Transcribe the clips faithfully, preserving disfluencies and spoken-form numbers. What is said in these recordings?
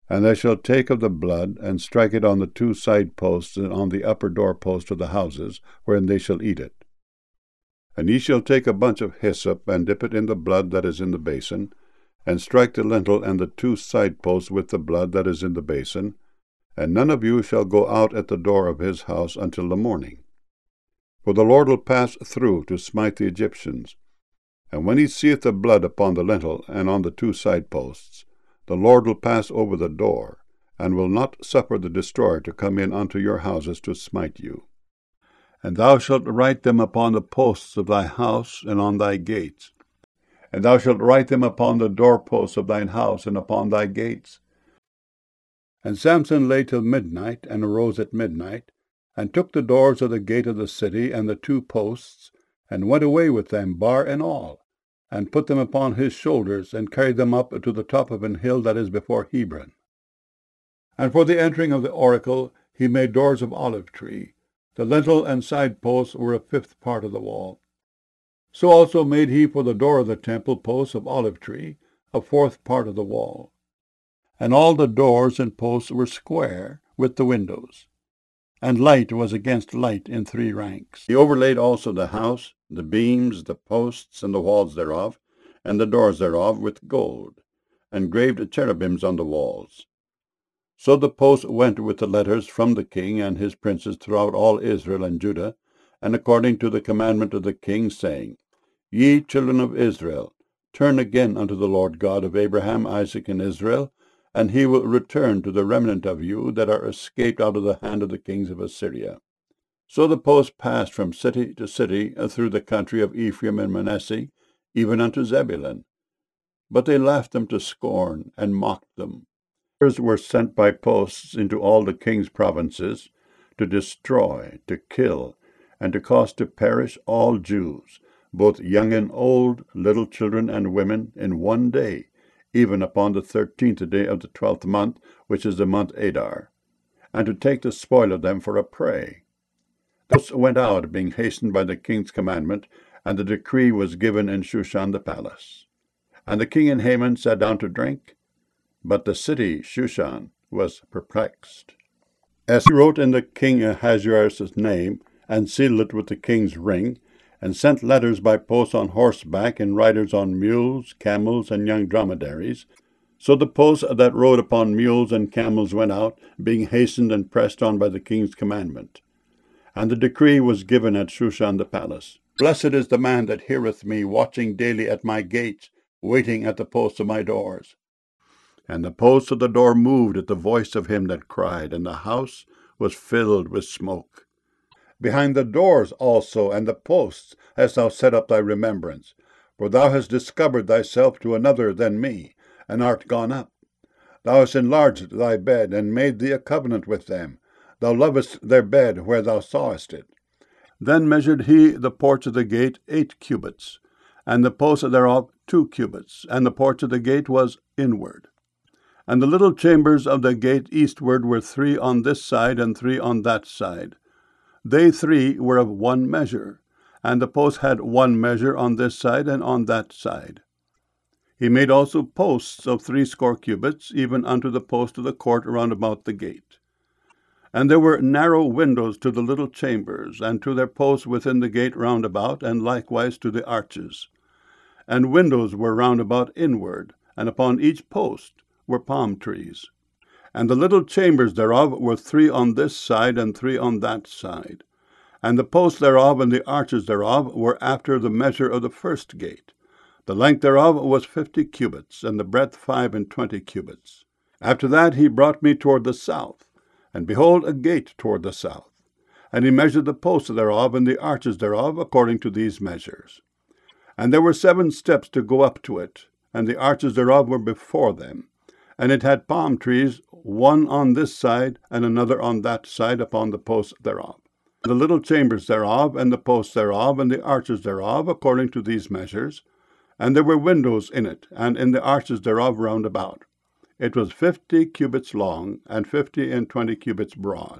And they shall take of the blood, and strike it on the two side posts, and on the upper door post of the houses, wherein they shall eat it. And ye shall take a bunch of hyssop, and dip it in the blood that is in the basin, and strike the lintel and the two side posts with the blood that is in the basin, and none of you shall go out at the door of his house until the morning. For the Lord will pass through to smite the Egyptians. And when he seeth the blood upon the lintel and on the two side posts, the Lord will pass over the door, and will not suffer the destroyer to come in unto your houses to smite you. And thou shalt write them upon the posts of thy house and on thy gates. And thou shalt write them upon the doorposts of thine house and upon thy gates. And Samson lay till midnight, and arose at midnight, and took the doors of the gate of the city and the two posts, and went away with them, bar and all, and put them upon his shoulders, and carried them up to the top of an hill that is before Hebron. And for the entering of the oracle he made doors of olive tree. The lintel and side posts were a fifth part of the wall. So also made he for the door of the temple posts of olive tree, a fourth part of the wall. And all the doors and posts were square, with the windows. And light was against light in three ranks. He overlaid also the house, the beams, the posts, and the walls thereof, and the doors thereof with gold, and graved cherubims on the walls. So the posts went with the letters from the king and his princes throughout all Israel and Judah, and according to the commandment of the king, saying, Ye children of Israel, turn again unto the Lord God of Abraham, Isaac, and Israel, and he will return to the remnant of you that are escaped out of the hand of the kings of Assyria. So the posts passed from city to city through the country of Ephraim and Manasseh, even unto Zebulun. But they laughed them to scorn, and mocked them. Others were sent by posts into all the king's provinces, to destroy, to kill, and to cause to perish all Jews, both young and old, little children and women, in one day, even upon the thirteenth day of the twelfth month, which is the month Adar, and to take the spoil of them for a prey. Thus went out, being hastened by the king's commandment, and the decree was given in Shushan the palace. And the king and Haman sat down to drink, but the city Shushan was perplexed. As he wrote in the king Ahasuerus' name, and sealed it with the king's ring, and sent letters by posts on horseback, and riders on mules, camels, and young dromedaries. So the posts that rode upon mules and camels went out, being hastened and pressed on by the king's commandment. And the decree was given at Shushan the palace. Blessed is the man that heareth me, watching daily at my gates, waiting at the posts of my doors. And the posts of the door moved at the voice of him that cried, and the house was filled with smoke. Behind the doors also and the posts hast thou set up thy remembrance, for thou hast discovered thyself to another than me, and art gone up. Thou hast enlarged thy bed, and made thee a covenant with them. Thou lovest their bed where thou sawest it. Then measured he the porch of the gate eight cubits, and the posts thereof two cubits, and the porch of the gate was inward. And the little chambers of the gate eastward were three on this side and three on that side. They three were of one measure, and the posts had one measure on this side and on that side. He made also posts of threescore cubits, even unto the post of the court round about the gate. And there were narrow windows to the little chambers, and to their posts within the gate round about, and likewise to the arches. And windows were round about inward, and upon each post were palm trees. And the little chambers thereof were three on this side and three on that side. And the posts thereof and the arches thereof were after the measure of the first gate. The length thereof was fifty cubits, and the breadth five and twenty cubits. After that he brought me toward the south, and behold a gate toward the south. And he measured the posts thereof and the arches thereof according to these measures. And there were seven steps to go up to it, and the arches thereof were before them. And it had palm trees, one on this side, and another on that side upon the posts thereof. The little chambers thereof, and the posts thereof, and the arches thereof, according to these measures. And there were windows in it, and in the arches thereof round about. It was fifty cubits long, and fifty and twenty cubits broad.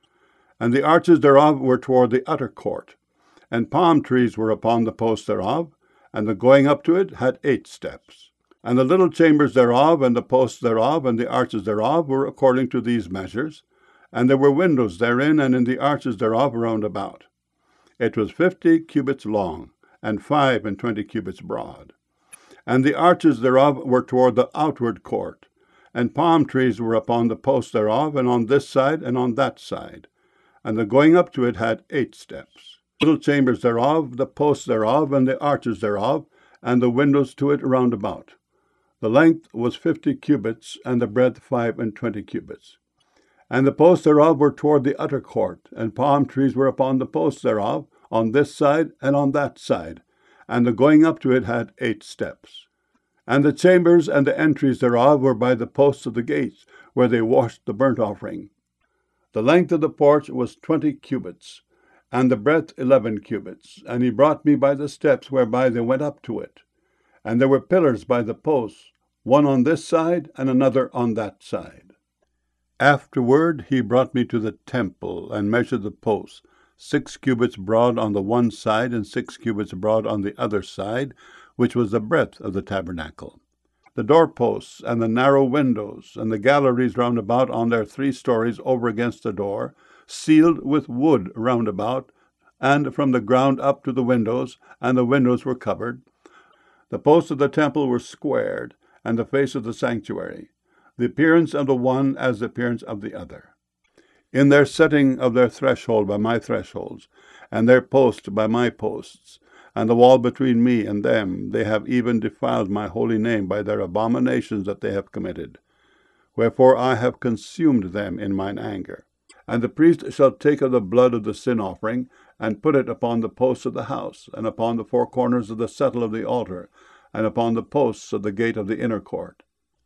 And the arches thereof were toward the utter court, and palm trees were upon the posts thereof, and the going up to it had eight steps. And the little chambers thereof, and the posts thereof, and the arches thereof were according to these measures. And there were windows therein, and in the arches thereof round about. It was fifty cubits long, and five and twenty cubits broad. And the arches thereof were toward the outward court, and palm trees were upon the posts thereof, and on this side and on that side. And the going up to it had eight steps. Little chambers thereof, the posts thereof, and the arches thereof, and the windows to it round about. The length was fifty cubits, and the breadth five and twenty cubits. And the posts thereof were toward the utter court, and palm trees were upon the posts thereof, on this side and on that side. And the going up to it had eight steps. And the chambers and the entries thereof were by the posts of the gates, where they washed the burnt offering. The length of the porch was twenty cubits, and the breadth eleven cubits. And he brought me by the steps whereby they went up to it. And there were pillars by the posts, one on this side and another on that side. Afterward he brought me to the temple, and measured the posts, six cubits broad on the one side, and six cubits broad on the other side, which was the breadth of the tabernacle. The doorposts, and the narrow windows, and the galleries round about on their three stories over against the door, sealed with wood round about, and from the ground up to the windows, and the windows were covered. The posts of the temple were squared, and the face of the sanctuary, the appearance of the one as the appearance of the other. In their setting of their threshold by my thresholds, and their posts by my posts, and the wall between me and them, they have even defiled my holy name by their abominations that they have committed. Wherefore I have consumed them in mine anger. And the priest shall take of the blood of the sin offering, and put it upon the posts of the house, and upon the four corners of the settle of the altar, and upon the posts of the gate of the inner court.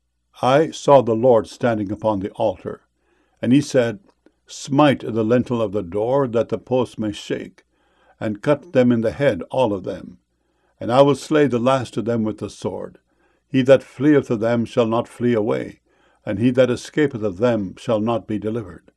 I saw the Lord standing upon the altar, and he said, Smite the lintel of the door, that the posts may shake, and cut them in the head, all of them. And I will slay the last of them with the sword. He that fleeth of them shall not flee away, and he that escapeth of them shall not be delivered.